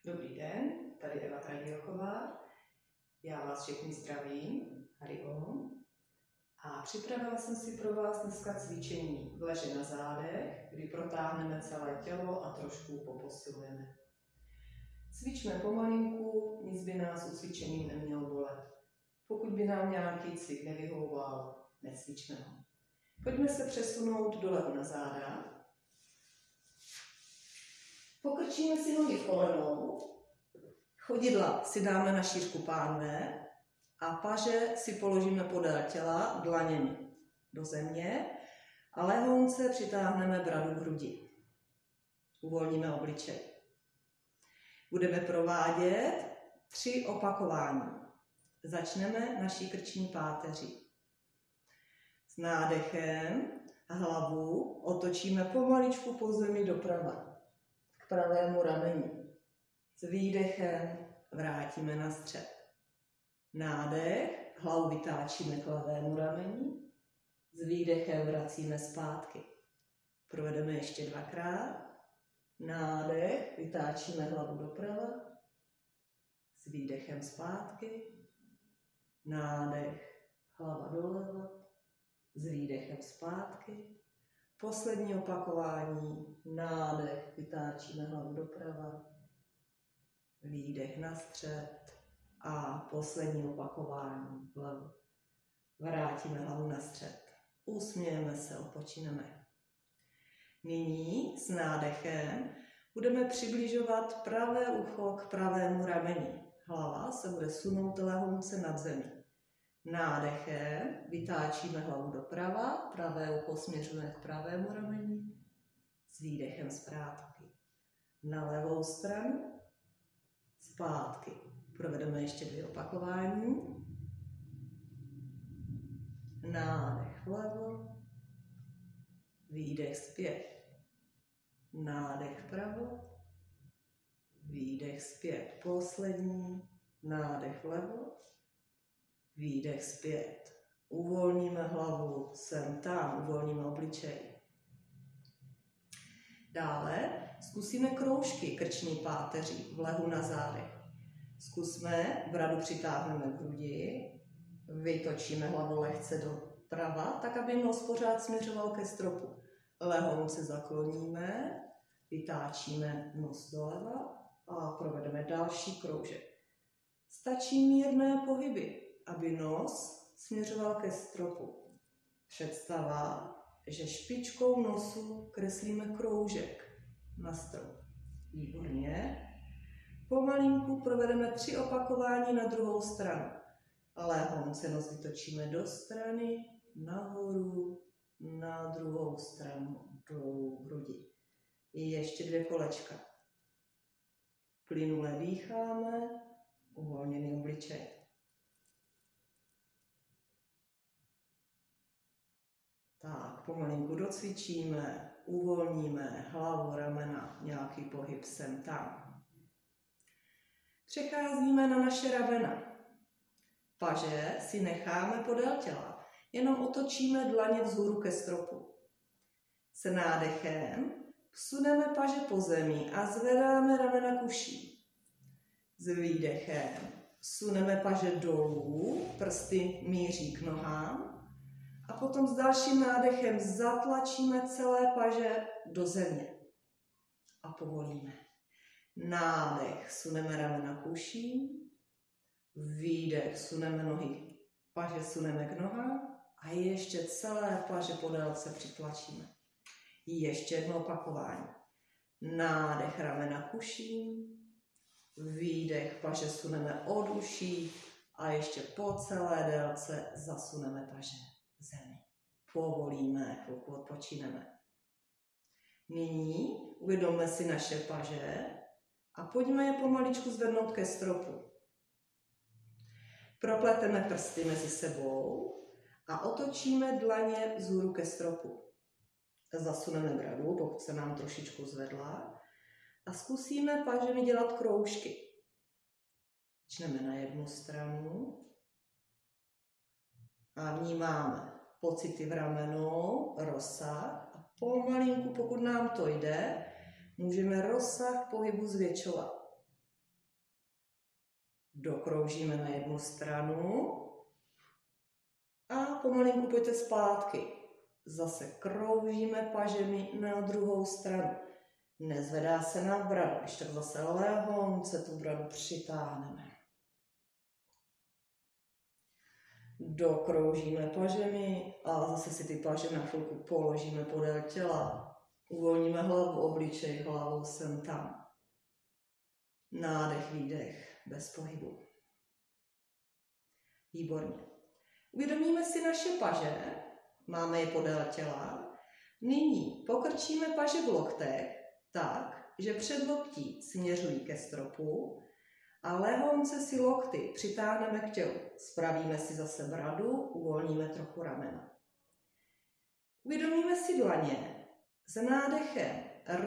Dobrý den, tady Eva Trajdilková. Já vás všechny zdravím, Hariom. A připravila jsem si pro vás dneska cvičení v leže na zádech, kdy protáhneme celé tělo a trošku poposilujeme. Cvičme pomalinku, nic by nás u cvičení nemělo bolet. Pokud by nám nějaký cvik nevyhovoval, necvičme ho. Pojďme se přesunout doleva na záda. Pokrčíme si nohy kolenou, chodidla si dáme na šířku pánve a paže si položíme podél těla dlaněmi do země a lehonce přitáhneme bradu k hrudi. Uvolníme obličej. Budeme provádět 3 opakování. Začneme naší krční páteří. S nádechem hlavu otočíme pomaličku po zemi doprava, k pravému rameni. S výdechem vrátíme na střed. Nádech, hlavu vytáčíme k levému rameni. S výdechem vracíme zpátky. Provedeme ještě 2krát. Nádech, vytáčíme hlavu doprava. S výdechem zpátky. Nádech, hlava doleva. S výdechem zpátky. Poslední opakování. Nádech, vytáčíme hlavu doprava. Výdech na střed. A poslední opakování. Vlevo. Vrátíme hlavu na střed. Usmějeme se, odpočineme. Nyní s nádechem budeme přibližovat pravé ucho k pravému rameni. Hlava se bude sunout lehonce nad zemi. Nádechem vytáčíme hlavu doprava, pravé ucho směřuje k pravému rameni. S výdechem zpátky. Na levou stranu, zpátky. Provedeme ještě 2 opakování. Nádech vlevo, výdech zpět. Nádech vpravo, výdech zpět. Poslední, nádech vlevo, výdech zpět. Uvolníme hlavu sem tam, uvolníme obličej. Dále zkusíme kroužky krční páteří v lehu na zádech. Zkusme, bradu přitáhneme k hrudi, vytočíme hlavu lehce doprava, tak aby nos pořád směřoval ke stropu. Lehonce zakloníme, vytáčíme nos doleva a provedeme další kroužek. Stačí mírné pohyby, aby nos směřoval ke stropu. Představa, že špičkou nosu kreslíme kroužek na strop. Výborně. Pomalinku provedeme 3 opakování na druhou stranu. Lehonce nos vytočíme do strany, nahoru, na druhou stranu, dolů hrudi. Ještě 2 kolečka. Plynule dýcháme, uvolněný obličej. Tak, pomalinku docvičíme, uvolníme hlavu, ramena, nějaký pohyb sem tam. Přecházíme na naše ramena. Paže si necháme podél těla, jenom otočíme dlaně vzhůru ke stropu. S nádechem vsuneme paže po zemi a zvedáme ramena k uším. S výdechem vsuneme paže dolů, prsty míří k nohám a potom s dalším nádechem zatlačíme celé paže do země a povolíme. Nádech, suneme ramena k uším, výdech, suneme nohy, paže suneme k nohám a ještě celé paže po délce přitlačíme. Ještě jedno opakování. Nádech, ramena k uším, výdech, paže suneme od uší a ještě po celé délce zasuneme paže k zemi. Povolíme, chvilku odpočineme. Nyní uvědomme si naše paže a pojďme je pomaličku zvednout ke stropu. Propleteme prsty mezi sebou a otočíme dlaně vzhůru ke stropu. Zasuneme bradu, pokud se nám trošičku zvedla, a zkusíme pažemi dělat kroužky. Začneme na jednu stranu a vnímáme pocity v ramenou, rozsah a pomalinku, pokud nám to jde, můžeme rozsah pohybu zvětšovat. Dokroužíme na jednu stranu a pomalinku pojďte zpátky. Zase kroužíme pažemi na druhou stranu. Nezvedá se nám brada, když tak zase lehonce tu bradu přitáhneme. Dokroužíme pažemi a zase si ty paže na chvilku položíme podél těla. Uvolníme hlavu, obličej hlavou sem tam. Nádech, výdech, bez pohybu. Výborně. Uvědomíme si naše paže, máme je podél těla. Nyní pokrčíme paže v loktech tak, že předloktí směřují ke stropu a lehonce si lokty přitáhneme k tělu. Spravíme si zase bradu, uvolníme trochu ramena. Uvědomíme si dlaně, s nádechem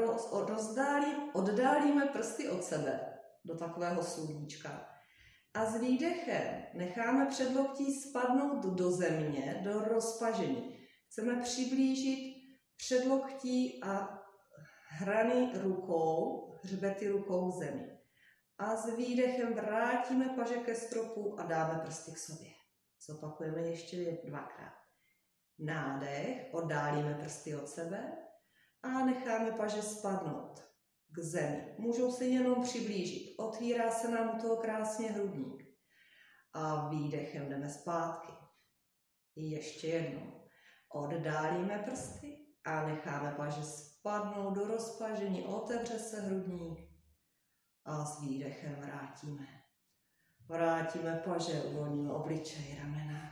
oddálíme prsty od sebe do takového sluníčka a s výdechem necháme předloktí spadnout do země, do rozpažení. Chceme přiblížit předloktí a hrany rukou, hřbety rukou k zemi. A s výdechem vrátíme paže ke stropu a dáme prsty k sobě. Zopakujeme ještě dvakrát. Nádech, oddálíme prsty od sebe a necháme paže spadnout k zemi. Můžou se jenom přiblížit. Otvírá se nám u toho krásně hrudník. A výdechem jdeme zpátky. Ještě jednou. Oddálíme prsty a necháme paže spadnout do rozpažení. Otevře se hrudník. A s výdechem vrátíme. Vrátíme paže, uvolníme obličej, ramena.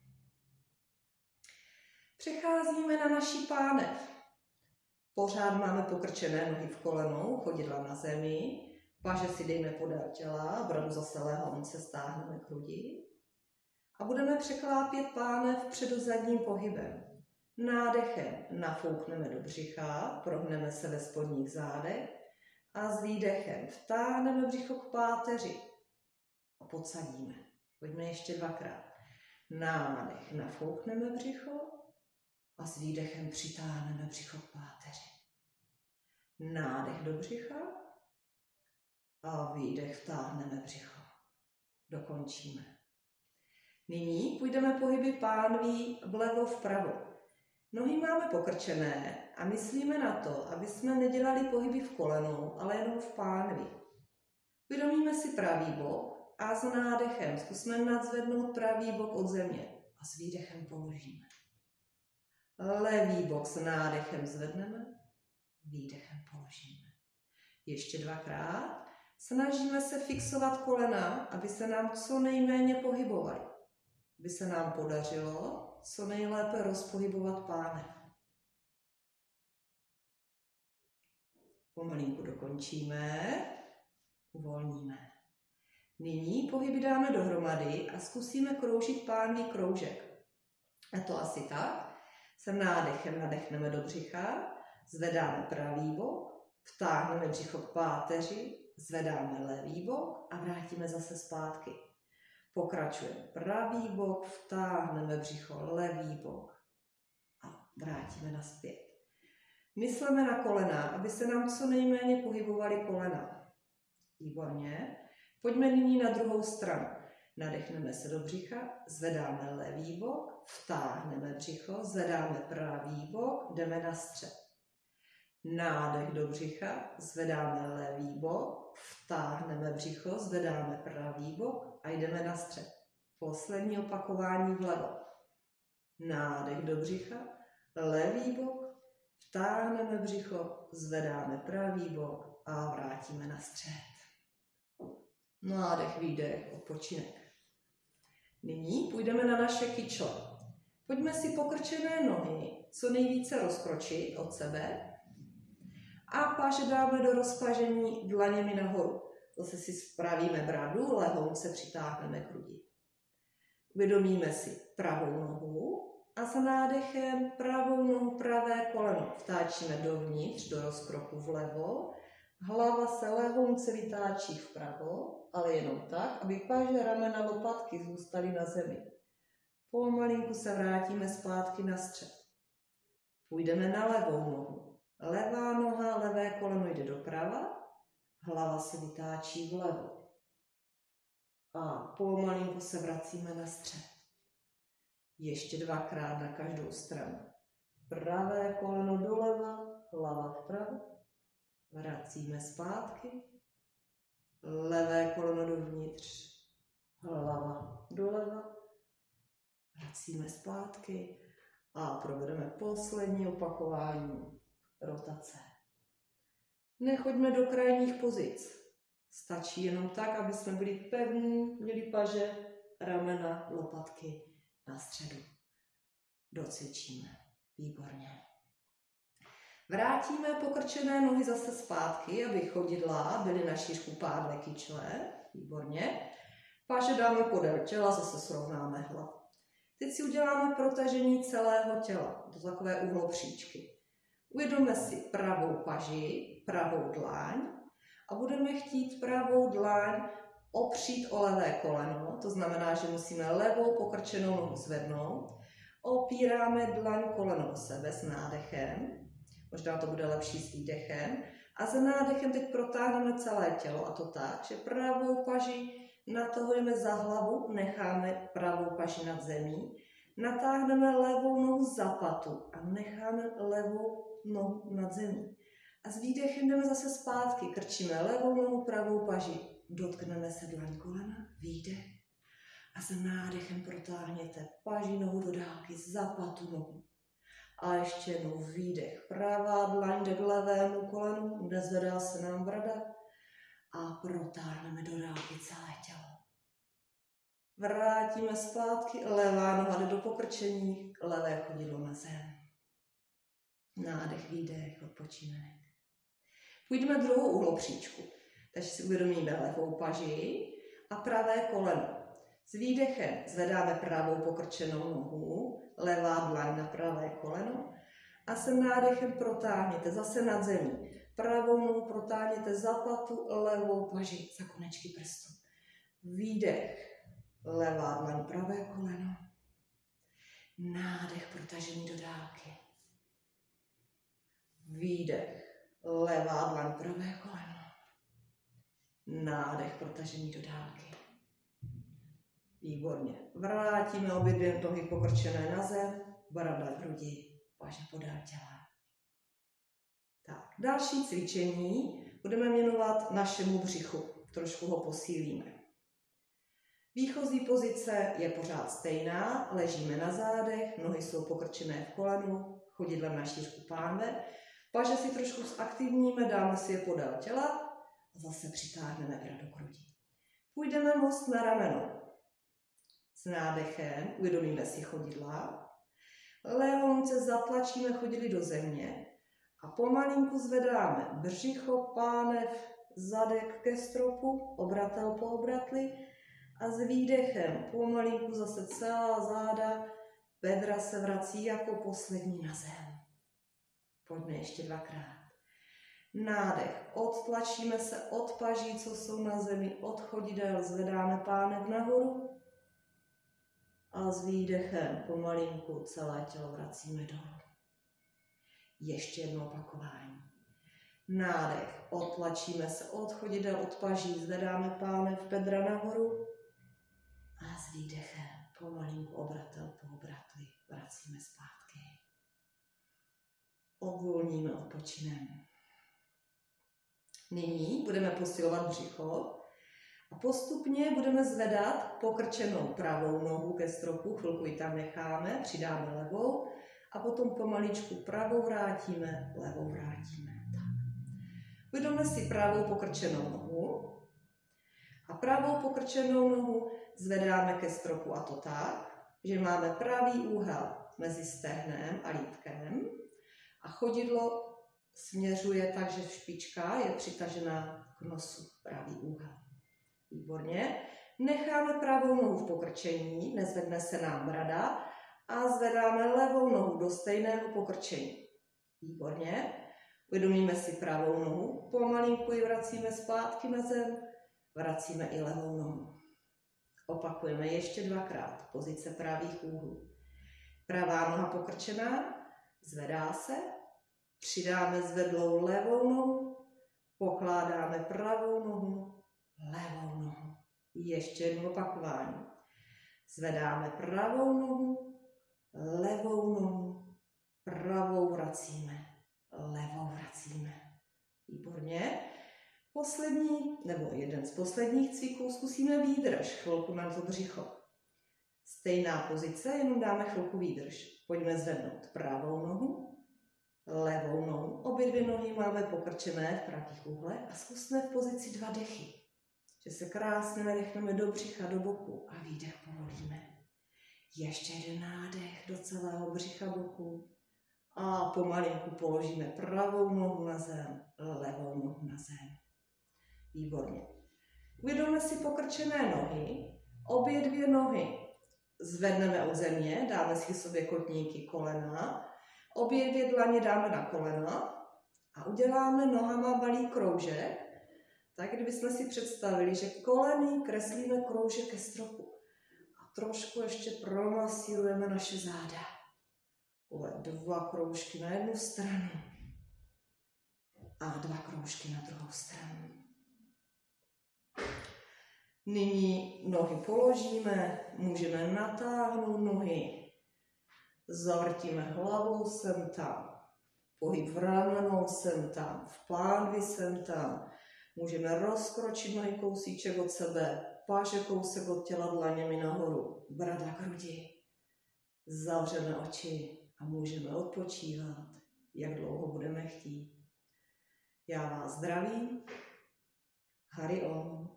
Přecházíme na naší pánev. Pořád máme pokrčené nohy v kolenou, chodidla na zemi. Paže si dejme podél těla, bradu zase lehonce stáhneme k hrudi. A budeme překlápět pánev předozadním pohybem. Nádechem nafoukneme do břicha, prohneme se ve spodních zádech. A s výdechem vtáhneme břicho k páteři a podsadíme. Pojďme ještě dvakrát. Nádech, nafoukneme břicho a s výdechem přitáhneme břicho k páteři. Nádech do břicha a výdech vtáhneme břicho. Dokončíme. Nyní půjdeme pohyby pánví vlevo vpravo. Nohy máme pokrčené a myslíme na to, aby jsme nedělali pohyby v kolenou, ale jenom v pánvi. Uvědomíme si pravý bok a s nádechem zkusme nadzvednout pravý bok od země a s výdechem položíme. Levý bok s nádechem zvedneme, výdechem položíme. Ještě dvakrát. Snažíme se fixovat kolena, aby se nám co nejméně pohybovaly. Aby se nám podařilo co nejlépe rozpohybovat pánev. Pomalinku dokončíme, uvolníme. Nyní pohyby dáme dohromady a zkusíme kroužit pánví kroužek. A to asi tak. Se nádechem nadechneme do břicha, zvedáme pravý bok, vtáhneme břicho k páteři, zvedáme levý bok a vrátíme zase zpátky. Pokračujeme pravý bok, vtáhneme břicho, levý bok a vrátíme nazpět. Myslíme na kolena, aby se nám co nejméně pohybovaly kolena. Výborně. Pojďme nyní na druhou stranu. Nadechneme se do břicha, zvedáme levý bok, vtáhneme břicho, zvedáme pravý bok, jdeme na střed. Nádech do břicha, zvedáme levý bok, vtáhneme břicho, zvedáme pravý bok a jdeme na střed. Poslední opakování vlevo. Nádech do břicha, levý bok, vtáhneme břicho, zvedáme pravý bok a vrátíme na střed. Nádech, výdech, odpočinek. Nyní půjdeme na naše kyčle. Pojďme si pokrčené nohy co nejvíce rozkročit od sebe a paže dáme do rozpažení dlaněmi nahoru. Zase si spravíme bradu, lehonce přitáhneme k hrudi. Uvědomíme si pravou nohu a za nádechem pravou nohu, pravé koleno vtáčíme dovnitř do rozkroku vlevo. Hlava se lehonce vytáčí vpravo, ale jenom tak, aby paže, ramena, lopatky zůstaly na zemi. Pomalinku se vrátíme zpátky na střed. Půjdeme na levou nohu. Levá noha, levé koleno jde doprava, hlava se vytáčí vlevo. A pomalinku se vracíme na střed. Ještě 2krát na každou stranu. Pravé koleno doleva, hlava vpravo. Vracíme zpátky. Levé koleno dovnitř, hlava doleva. Vracíme zpátky a provedeme poslední opakování rotace. Nechoďme do krajních pozic. Stačí jenom tak, aby jsme byli pevní, měli paže, ramena, lopatky na středu. Docvičíme. Výborně. Vrátíme pokrčené nohy zase zpátky, aby chodidla byly na šířku pádle kyčle. Výborně. Paže dáme podél těla, zase srovnáme hlavu. Teď si uděláme protažení celého těla do takové uhlopříčky. Uvědomme si pravou paži, pravou dlaň a budeme chtít pravou dlaň opřít o levé koleno. To znamená, že musíme levou pokrčenou nohu zvednout. Opíráme dlaň koleno o sebe s nádechem. Možná to bude lepší s výdechem. A za nádechem teď protáhneme celé tělo, a to tak, že pravou paži natahujeme za hlavu, necháme pravou paži nad zemí, natáhneme levou nohu za patu a necháme levou nohu nad zemí. A s výdechem jdeme zase zpátky, krčíme levou nohu, pravou paži, dotkneme se dlaň kolena, výdech a za nádechem protáhněte paži nohu do dálky, za patu nohu. A ještě jednou výdech, pravá dlaň jde k levému kolenu, nezvedá se nám brada a protáhneme do dálky celé tělo. Vrátíme zpátky, levá noha jde do pokrčení, levé chodidlo na zem. Nádech, výdech, odpočinek. Půjdeme druhou uhlopříčku, takže si uvědomíme levou paži a pravé koleno. S výdechem zvedáme pravou pokrčenou nohu, levá dlaň na pravé koleno a se nádechem protáhněte zase nad zemí. Pravou nohu protáhněte za patu, levou paži za konečky prstů. Výdech, levá dlaň, pravé koleno. Nádech, protažení do dálky. Výdech, levá dlaň, pravé koleno. Nádech, protažení do dálky. Výborně. Vrátíme obě dvě nohy pokrčené na zem, brada k hrudi, paže podél těla. Tak, další cvičení budeme věnovat našemu břichu. Trošku ho posílíme. Výchozí pozice je pořád stejná, ležíme na zádech, nohy jsou pokrčené v kolenu, chodidlem na šířku pánve, paže si trošku zaktivníme, dáme si je podél těla a zase přitáhneme bradu k hrudi. Půjdeme most na rameno. S nádechem uvědomíme si chodidla, lehonce zatlačíme chodidly do země a pomalinku zvedáme břicho, pánev, zadek ke stropu, obratel po obratli a s výdechem pomalinku zase celá záda, bedra se vrací jako poslední na zem. Pojďme ještě 2krát. Nádech, odtlačíme se od paží, co jsou na zemi, od chodidel, zvedáme pánev nahoru a s výdechem pomalinku celé tělo vracíme dolů. Ještě jedno opakování. Nádech, odtlačíme se od chodidel, od paží, zvedáme pánev, bedra nahoru a s výdechem pomalinku obratel po obratli vracíme zpátky. Uvolníme, odpočineme. Nyní budeme posilovat břicho a postupně budeme zvedat pokrčenou pravou nohu ke stropu, chvilku ji tam necháme, přidáme levou a potom pomaličku pravou vrátíme, levou vrátíme. Tak. Uvědomme si pravou pokrčenou nohu a pravou pokrčenou nohu zvedáme ke stropu, a to tak, že máme pravý úhel mezi stehnem a lítkem a chodidlo směřuje tak, že špička je přitažená k nosu, pravý úhel. Výborně. Necháme pravou nohu v pokrčení, nezvedne se nám brada a zvedáme levou nohu do stejného pokrčení. Výborně. Uvědomíme si pravou nohu, pomalinku ji vracíme zpátky na zem, vracíme i levou nohu. Opakujeme ještě 2krát pozice pravých úhlů. Pravá noha pokrčená, zvedá se, přidáme zvedlou levou nohu, pokládáme pravou nohu, levou nohu. Ještě jedno opakování. Zvedáme pravou nohu, levou nohu, pravou vracíme, levou vracíme. Výborně. Poslední, nebo jeden z posledních cviků, zkusíme výdrž, chvilku na to břicho. Stejná pozice, jenom dáme chvilku výdrž. Pojďme zvednout pravou nohu, levou nohu. Obě dvě nohy máme pokrčené v pravých úhlech a zkusme v pozici 2 dechy. Že se krásně nadechneme do břicha, do boku a výdech povolíme. Ještě jeden nádech do celého břicha boku. A pomalinku položíme pravou nohu na zem, levou nohu na zem. Výborně. Uvědomme si pokrčené nohy. Obě dvě nohy zvedneme od země, dáme si sobě kotníky kolena. Obě dvě dlaně dáme na kolena a uděláme nohama malý kroužek. Tak kdybychom si představili, že koleny kreslíme kroužek ke stropu. A trošku ještě promasírujeme naše záda. 2 kroužky na jednu stranu a 2 kroužky na druhou stranu. Nyní nohy položíme, můžeme natáhnout nohy, zavrtíme hlavou sem tam, pohyb v ramenou sem tam, v pánvi sem tam. Můžeme rozkročit nohy kousíček od sebe, páže kousek od těla dlaněmi nahoru, brada k hrudi. Zavřeme oči a můžeme odpočívat, jak dlouho budeme chtít. Já vás zdravím. Hari Om.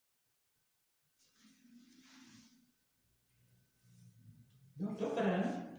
No dobré.